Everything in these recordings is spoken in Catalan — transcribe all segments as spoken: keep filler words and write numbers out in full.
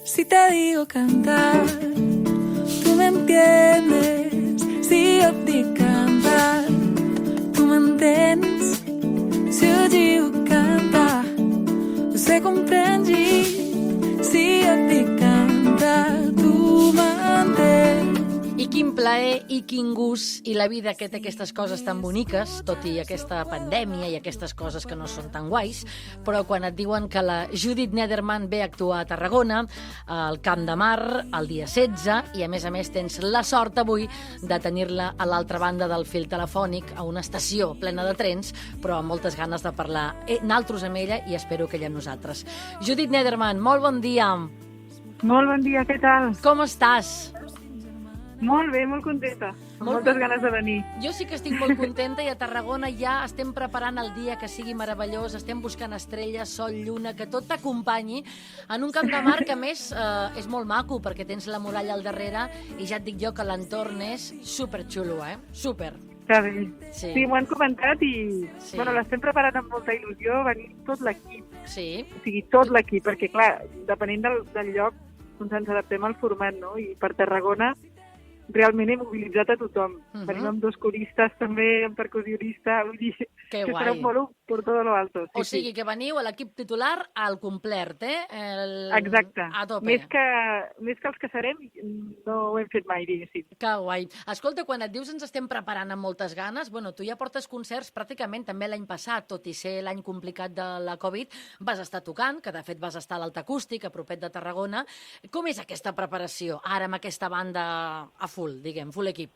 Si te digo cantar, tú me entiendes. Si jo et dic cantar, tu m'entens. Si jo dic cantar, você comprende. Si jo et dic cantar, tu m'entens. I quin plaer i quin gust i la vida que té aquestes coses tan boniques, tot i aquesta pandèmia i aquestes coses que no són tan guais, però quan et diuen que la Judith Nederman ve a actuar a Tarragona, al Camp de Mar, el dia setze, i a més a més tens la sort avui de tenir-la a l'altra banda del fil telefònic, a una estació plena de trens, però amb moltes ganes de parlar naltros amb ella i espero que ella amb nosaltres. Judith Nederman, molt bon dia. Molt bon dia, què tal? Com estàs? Molt bé, molt contenta. Amb Molt moltes bé. ganes de venir. Jo sí que estic molt contenta i a Tarragona ja estem preparant el dia que sigui meravellós, estem buscant estrelles, sol, lluna, que tot t'acompanyi en un Camp de Mar que a més eh, és molt maco perquè tens la muralla al darrere i ja et dic jo que l'entorn és superxulo, eh? Super. Que bé. Sí. Sí, m'ho han comentat i Sí. bueno, l'estem preparant amb molta il·lusió, venint tot l'equip, Sí, o sigui, tot l'equip, perquè clar, depenent del, del lloc, doncs ens adaptem al format, no? I per Tarragona realment he mobilitzat a tothom. Mhm. Venim amb dos coristes també, amb percussionista, vull dir que que guai. serà un bolo por todo lo alto. Sí, O sigui que veniu a l'equip titular al complert, eh? El... sí. Exacte. A tope. Més que, més que els que serem, no ho hem fet mai, diguéssim. Que guai. Escolta, quan et dius ens estem preparant amb moltes ganes, bueno, tu ja portes concerts pràcticament també l'any passat, tot i ser l'any complicat de la Covid, vas estar tocant, que de fet vas estar a l'Alta Acústic, a propet de Tarragona. Com és aquesta preparació, ara amb aquesta banda a full, diguem, full equip?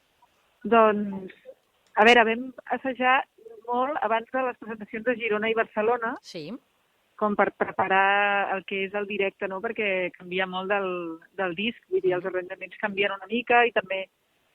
Doncs, a veure, vam assajar molt abans de les presentacions de Girona i Barcelona, Sí. com per preparar el que és el directe, no? Perquè canvia molt del, del disc, vull dir, els arranjaments canvien una mica i també...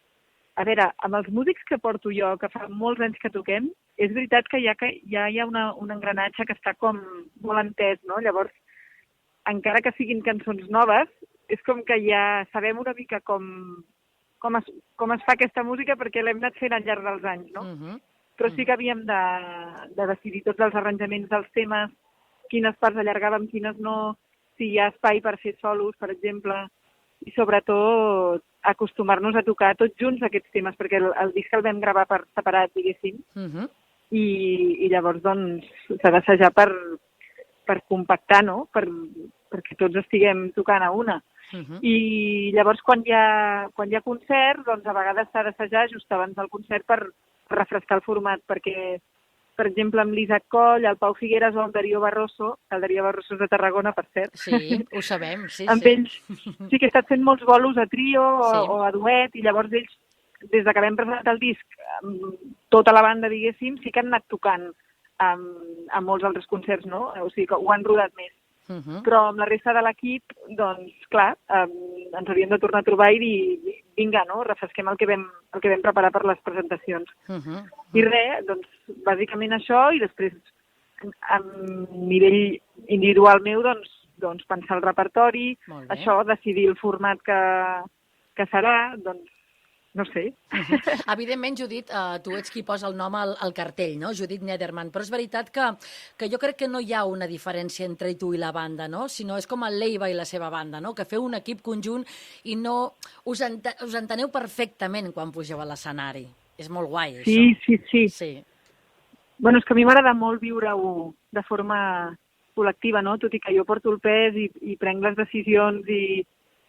A veure, amb els músics que porto jo, que fa molts anys que toquem, és veritat que ja, que ja hi ha una, un engranatge que està com molt entès, no? Llavors, encara que siguin cançons noves, és com que ja sabem una mica com, com, es, com es fa aquesta música perquè l'hem anat fent al llarg dels anys, no? Uh -huh. Però sí que havíem de, de decidir tots els arranjaments dels temes, quines parts allargàvem, quines no, si hi ha espai per fer solos, per exemple, i sobretot acostumar-nos a tocar tots junts aquests temes, perquè el, el disc el vam gravar per separat, diguéssim, Uh -huh. i, i llavors doncs s'ha d'assajar per, per compactar, no? Per, perquè tots estiguem tocant a una. Uh -huh. I llavors quan hi ha, quan hi ha concert, doncs a vegades s'ha d'assajar just abans del concert per refrescar el format, perquè, per exemple, amb l'Isaac Coll, el Pau Figueres o el Darío Barroso, el Darío Barroso és de Tarragona, per cert. Sí, ho sabem, sí, amb sí. ells sí que he estat fent molts bolos a trio o, Sí. o a duet, i llavors ells, des de que vam presentar el disc, amb tota la banda, diguéssim, sí que han anat tocant amb, amb molts altres concerts, no? O sigui que ho han rodat més. Uh -huh. Però amb la resta de l'equip, doncs, clar, eh, ens havíem de tornar a trobar i dir, vinga, no?, refresquem el que vam, el que vam preparar per les presentacions. Uh -huh. I res, doncs, bàsicament això, i després, a nivell individual meu, doncs, doncs pensar el repertori, Molt bé. això, decidir el format que, que serà, doncs, no sé. Uh-huh. Evidentment, Judit, eh, tu ets qui posa el nom al, al cartell, no? Judit Nederman, però és veritat que, que jo crec que no hi ha una diferència entre tu i la banda, no? Sinó és com el Leiva i la seva banda, no? Que feu un equip conjunt i no us, ent us enteneu perfectament quan pugeu a l'escenari. És molt guai, això. Sí, sí, sí. Sí. Bueno, és que a mi m'agrada molt viure-ho de forma col·lectiva, no? Tot i que jo porto el pes i, i prenc les decisions i,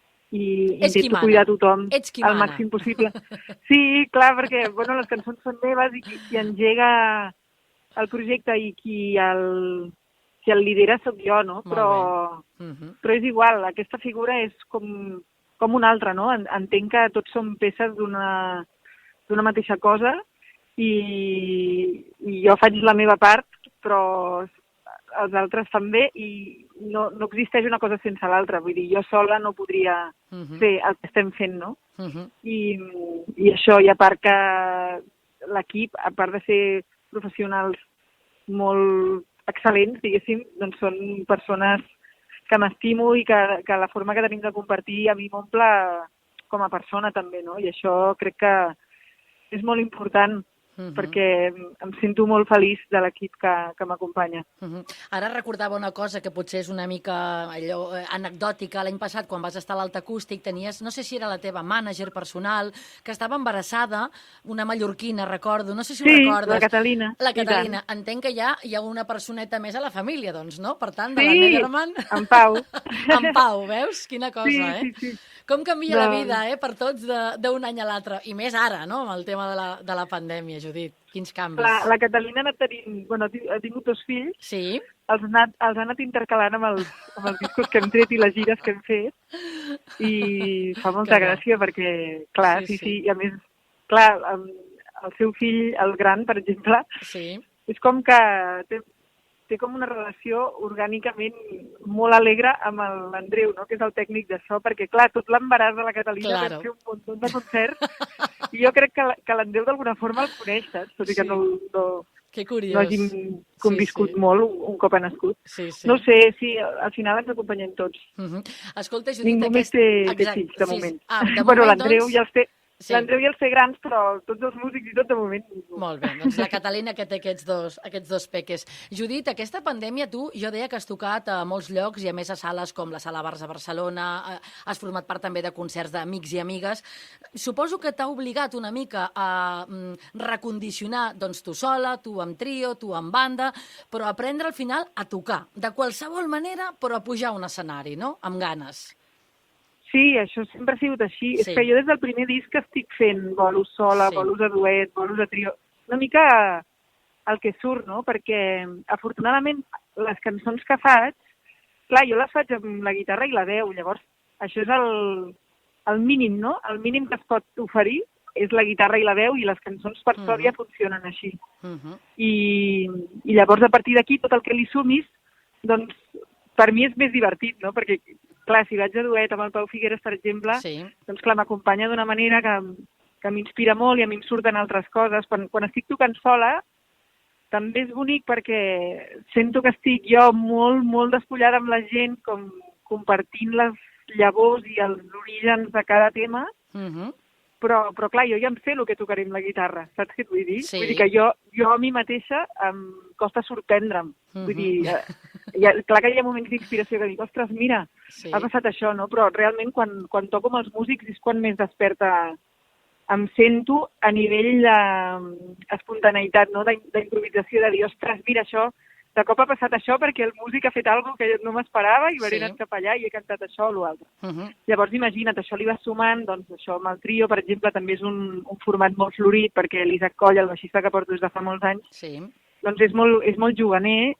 i Ets qui intento mana. cuidar tothom Ets qui al mana. màxim possible. Sí, clar, perquè bueno, les cançons són meves i qui, qui engega el projecte i qui el, qui el lidera sóc jo, no? Molt Però, Uh -huh. però és igual, aquesta figura és com, com una altra, no? En- Entenc que tots som peces d'una d'una mateixa cosa i, i jo faig la meva part, però els altres també, i no, no existeix una cosa sense l'altra. Vull dir, jo sola no podria Uh -huh. fer el que estem fent, no? Uh -huh. I, i això, i a part que l'equip, a part de ser professionals molt excel·lents, diguéssim, doncs són persones que m'estimo i que, que la forma que tenim de compartir a mi m'omple com a persona també, no? I això crec que és molt important. uh -huh. perquè em sento molt feliç de l'equip que, que m'acompanya. Uh -huh. Ara recordava una cosa que potser és una mica allò eh, anecdòtica. L'any passat, quan vas estar a l'Alt Acústic, tenies, no sé si era la teva mànager personal, que estava embarassada, una mallorquina, recordo, no sé si ho sí, recordes. la Catalina. La Catalina. Entenc que ja hi ha una personeta més a la família, doncs, no? Per tant, de sí, la Nederman... en Pau. En Pau, veus? Quina cosa, sí, eh? Sí, sí. Com canvia doncs... la vida, eh, per tots d'un any a l'altre. I més ara, no?, amb el tema de la, de la pandèmia, Judit. Quins canvis. La, la Catalina ha anat tenint, bueno, ha tingut dos fills. Sí. Els ha anat, els ha anat intercalant amb els, amb els discos que hem tret i les gires que hem fet. I fa molta gràcia perquè, clar, sí, sí, sí, i a més, clar, el seu fill, el gran, per exemple, sí. és com que té, té com una relació orgànicament molt alegre amb l'Andreu, no?, que és el tècnic de so, perquè, clar, tot l'embaràs de la Catalina claro. vam fer un munt de concerts i jo crec que, que l'Andreu d'alguna forma el coneix, saps? Tot i que sí. no, no, que curiós. no hàgim conviscut sí, sí. molt un, un cop ha nascut. Sí, sí. No sé, sí, al final ens acompanyem tots. Uh -huh. Escolta, Judit, Ningú aquest... més té, té fills, de sí, moment. Ah, de moment, bueno, l'Andreu doncs... ja els té... Sí. L'Andreu i els té grans, però tots els músics i tot de moment. Molt bé, doncs la Catalina que té aquests dos, aquests dos peques. Judit, aquesta pandèmia, tu, jo deia que has tocat a molts llocs i a més a sales com la Sala Bars a Barcelona, has format part també de concerts d'amics i amigues. Suposo que t'ha obligat una mica a mm, recondicionar, doncs, tu sola, tu amb trio, tu amb banda, però aprendre al final a tocar, de qualsevol manera, però a pujar a un escenari, no?, amb ganes. Sí, això sempre ha sigut així. Sí. És que jo des del primer disc que estic fent bolos sola, sí. bolos a duet, bolos a trio, una mica el que surt, no? Perquè, afortunadament, les cançons que faig, clar, jo les faig amb la guitarra i la veu, llavors això és el, el mínim, no? El mínim que es pot oferir és la guitarra i la veu i les cançons per uh-huh. sort ja funcionen així. Uh-huh. I, I llavors, a partir d'aquí, tot el que li sumis, doncs, per mi és més divertit, no? Perquè clar, si vaig a duet amb el Pau Figueres, per exemple, sí. doncs clar, m'acompanya d'una manera que, que m'inspira molt i a mi em surten altres coses. Quan, quan estic tocant sola, també és bonic perquè sento que estic jo molt, molt despullada amb la gent, com compartint les llavors i els orígens de cada tema, uh-huh. però, però clar, jo ja em sé el que tocaré amb la guitarra, saps què et vull dir? Sí. Vull dir que jo, jo a mi mateixa em costa sorprendre'm. Uh-huh. Vull dir, hi ha, clar que hi ha moments d'inspiració que dic, ostres, mira, sí. ha passat això, no? Però realment quan, quan toco amb els músics és quan més desperta em sento a nivell d'espontaneïtat, no? D'improvisació, de dir, ostres, mira, això, de cop ha passat això perquè el músic ha fet alguna cosa que no m'esperava i m'he sí. anat cap allà i he cantat això o l'altre. Uh-huh. Llavors, imagina't, això li va sumant, doncs això amb el trio, per exemple, també és un, un format molt florit perquè l'Isaac Coll, el baixista que porto des de fa molts anys, sí. doncs és molt, és molt juganer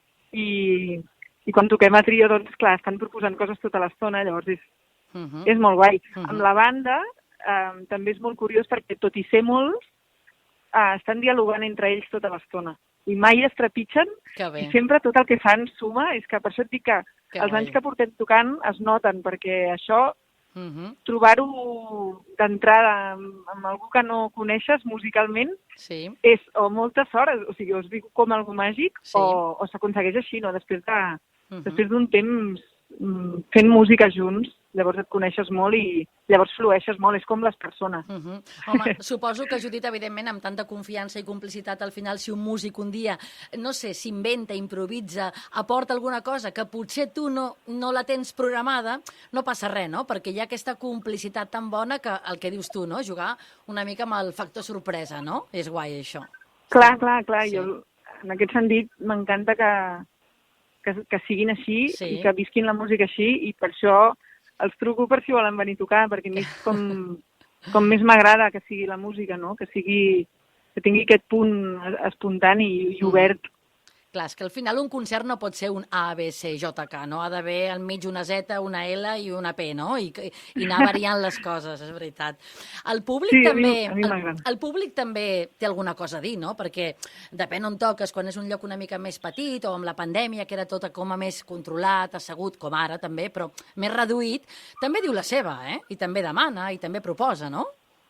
i, i quan toquem a trio, doncs clar, estan proposant coses tota l'estona, llavors és, uh-huh. és molt guai. Uh-huh. Amb la banda eh, també és molt curiós perquè, tot i ser molts, eh, estan dialogant entre ells tota l'estona. I mai es trepitgen, i sempre tot el que fan suma. És que per això et dic que, que els anys que portem tocant es noten, perquè això, uh-huh. trobar-ho d'entrada amb, amb algú que no coneixes musicalment, sí. és o moltes hores, o sigui, us dic com algo màgic, sí. o, o s'aconsegueix així, no? Després de, uh-huh. després d'un temps fent música junts, llavors et coneixes molt i llavors flueixes molt, és com les persones. Uh-huh. Home, suposo que, Judit, evidentment, amb tanta confiança i complicitat, al final, si un músic un dia, no sé, s'inventa, improvisa, aporta alguna cosa que potser tu no, no la tens programada, no passa res, no? Perquè hi ha aquesta complicitat tan bona que, el que dius tu, no? Jugar una mica amb el factor sorpresa, no? És guai, això. Clar, clar, clar. Sí. Jo, en aquest sentit, m'encanta que, que, que siguin així sí. i que visquin la música així, i per això els truco per si volen venir a tocar, perquè a mi és com, com més m'agrada que sigui la música, no? Que sigui, que tingui aquest punt espontani i obert. Clar, és que al final un concert no pot ser un A, B, C, J, K, no? Ha d'haver al mig una Z, una L i una P, no? I, i anar variant les coses, és veritat. El públic sí, també, a mi, a mi el, el públic també té alguna cosa a dir, no? Perquè depèn on toques, quan és un lloc una mica més petit o amb la pandèmia, que era tot com a més controlat, assegut, com ara també, però més reduït, també diu la seva, eh? I també demana, i també proposa, no?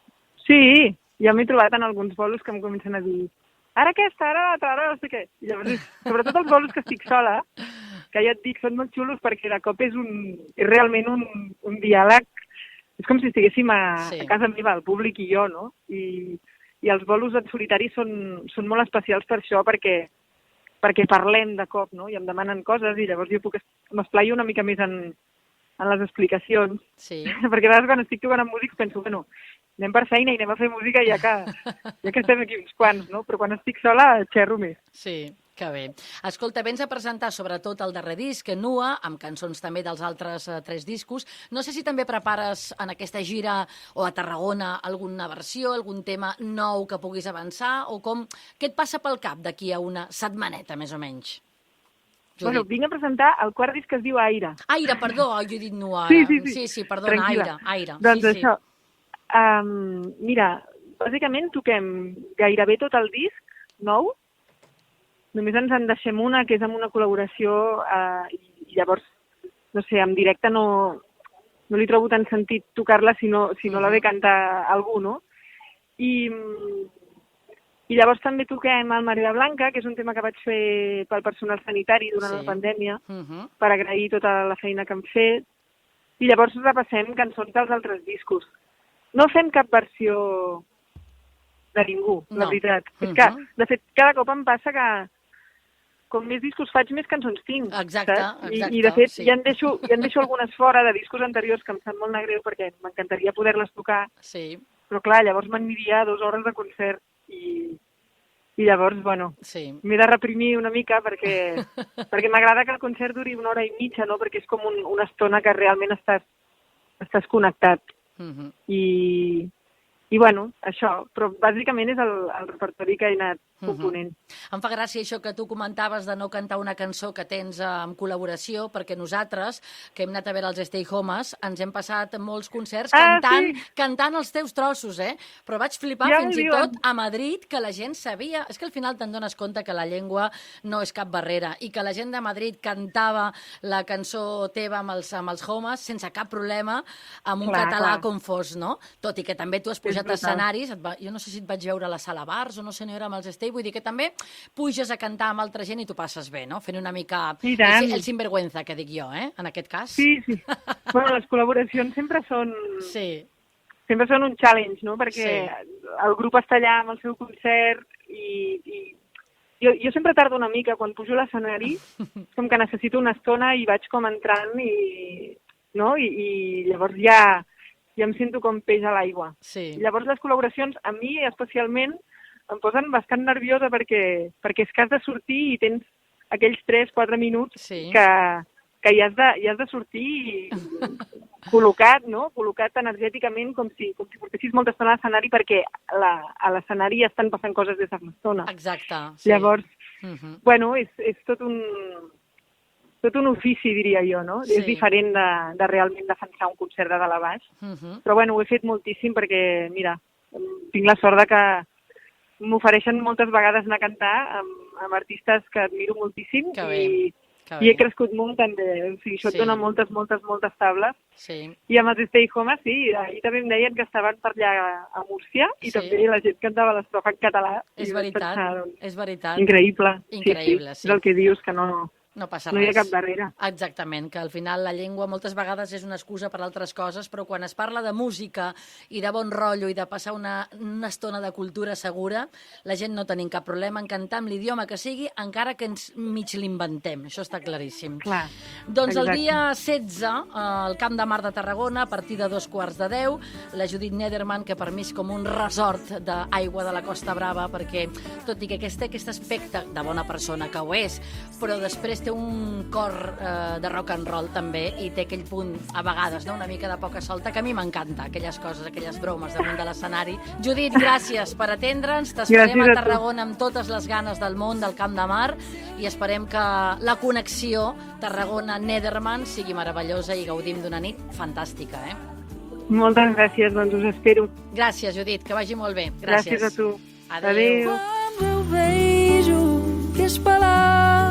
Sí, ja m'he trobat en alguns bolos que em comencen a dir ara aquesta, ara l'altra, ara no sé què. I llavors, sobretot els bolos que estic sola, que ja et dic, són molt xulos perquè de cop és, un, és realment un, un diàleg. És com si estiguéssim a, sí. a casa meva, el públic i jo, no? I, i els bolos en solitari són, són molt especials per això, perquè, perquè parlem de cop, no? I em demanen coses i llavors jo puc m'esplaio una mica més en, en les explicacions. Sí. Perquè a vegades quan estic tocant amb músics penso, bueno, anem per feina i anem a fer música ja que, ja que estem aquí uns quants, no? Però quan estic sola xerro més. Sí, que bé. Escolta, vens a presentar sobretot el darrer disc, Nua, amb cançons també dels altres eh, tres discos. No sé si també prepares en aquesta gira o a Tarragona alguna versió, algun tema nou que puguis avançar, o com... Què et passa pel cap d'aquí a una setmaneta, més o menys? Judit. Bueno, vinc a presentar el quart disc que es diu Aire. Aire, perdó, oh, jo he dit Nua. Sí, sí, sí. Sí, sí, perdona, Tranquil·la. Aire, Aire. Doncs sí, això, um, mira, bàsicament toquem gairebé tot el disc nou, només ens en deixem una, que és amb una col·laboració, eh, i llavors, no sé, en directe no, no li trobo tant sentit tocar-la si no, si no la ve cantar algú, no? I, I llavors també toquem el Marea Blanca, que és un tema que vaig fer pel personal sanitari durant Sí. la pandèmia, Uh -huh. per agrair tota la feina que hem fet, i llavors repassem cançons dels altres discos. No fem cap versió de ningú, No. la veritat. Mhm. És que, de fet, cada cop em passa que com més discos faig, més cançons tinc. Exacte, saps? I, exacte, I, de fet, sí. ja, en deixo, ja en deixo algunes fora de discos anteriors que em sap molt de greu perquè m'encantaria poder-les tocar, Sí, però clar, llavors m'aniria dues hores de concert i, i llavors, bueno, sí. m'he de reprimir una mica perquè, perquè m'agrada que el concert duri una hora i mitja, no? Perquè és com un, una estona que realment estàs, estàs connectat. Uh -huh. I, i bueno, això, però bàsicament és el, el repertori que he anat component. Em fa gràcia això que tu comentaves de no cantar una cançó que tens eh, en col·laboració, perquè nosaltres, que hem anat a veure els Stay Homes, ens hem passat molts concerts Ah, cantant, sí. cantant els teus trossos, eh? Però vaig flipar Ja fins m'ho i diuen. tot a Madrid, que la gent sabia... És que al final te'n dones compte que la llengua no és cap barrera, i que la gent de Madrid cantava la cançó teva amb els, amb els Homes sense cap problema, amb un Clar, català clar. confós, no? Tot i que també tu has pujat a brutal. escenaris, et va, jo no sé si et vaig veure a la sala bars o no sé, no era amb els Stay, vull dir que també puges a cantar amb altra gent i tu passes bé, no? Fent una mica I tant. el, el sinvergüenza, que dic jo, eh? En aquest cas. Sí, sí. Bueno, les col·laboracions sempre són, Sí, sempre són un challenge, no? Perquè Sí. el grup està allà amb el seu concert i, i jo, jo sempre tardo una mica quan pujo a l'escenari, com que necessito una estona i vaig com entrant i, no? I, i llavors ja, ja em sento com peix a l'aigua. sí. Llavors les col·laboracions, a mi especialment, em posen bastant nerviosa perquè, perquè és que has de sortir i tens aquells tres quatre minuts Sí. que, que hi, has de, hi has de sortir i, col·locat, no? Col·locat energèticament com si, com si portessis molta estona a l'escenari perquè la, a l'escenari ja estan passant coses des de fa una estona. Exacte. Sí. Llavors, Uh -huh. bueno, és, és tot un tot un ofici, diria jo, no? Sí. És diferent de, de realment defensar un concert de dalt a baix. Uh -huh. Però bueno, ho he fet moltíssim perquè, mira, tinc la sort de que m'ofereixen moltes vegades anar a cantar amb, amb artistes que admiro moltíssim Que bé, i, que i he bé. crescut molt també. O sigui, això Sí. et dona moltes, moltes, moltes tables. Sí. I amb els Stay Home, sí, ahir també em deien que estaven per allà a Múrcia i Sí. també la gent cantava l'estrofa en català. És I vaig veritat, pensar, doncs, és veritat. increïble. Increïble, sí, sí. sí. És el que dius, que no, No passa no hi ha res. cap barrera. Exactament, que al final la llengua moltes vegades és una excusa per altres coses, però quan es parla de música i de bon rotllo i de passar una, una estona de cultura segura, la gent no tenim cap problema en cantar amb l'idioma que sigui, encara que ens mig l'inventem. Això està claríssim. Clar. Doncs el Exacte. dia setze, al Camp de Mar de Tarragona, a partir de dos quarts de deu, la Judit Nederman, que per mi és com un resort d'aigua de la Costa Brava, perquè tot i que aquest, té aquest aspecte de bona persona, que ho és, però després té un cor eh, de rock and roll també, i té aquell punt, a vegades, no? Una mica de poca solta, que a mi m'encanta, aquelles coses, aquelles bromes damunt de l'escenari. Judit, gràcies per atendre'ns, t'esperem Gràcies a a tu. Tarragona amb totes les ganes del món del Camp de Mar, i esperem que la connexió Tarragona-Nederman sigui meravellosa i gaudim d'una nit fantàstica, eh? Moltes gràcies, doncs us espero. Gràcies, Judit, que vagi molt bé. Gràcies. Gràcies a tu. Adéu. Adéu. Quando eu vejo que as palavras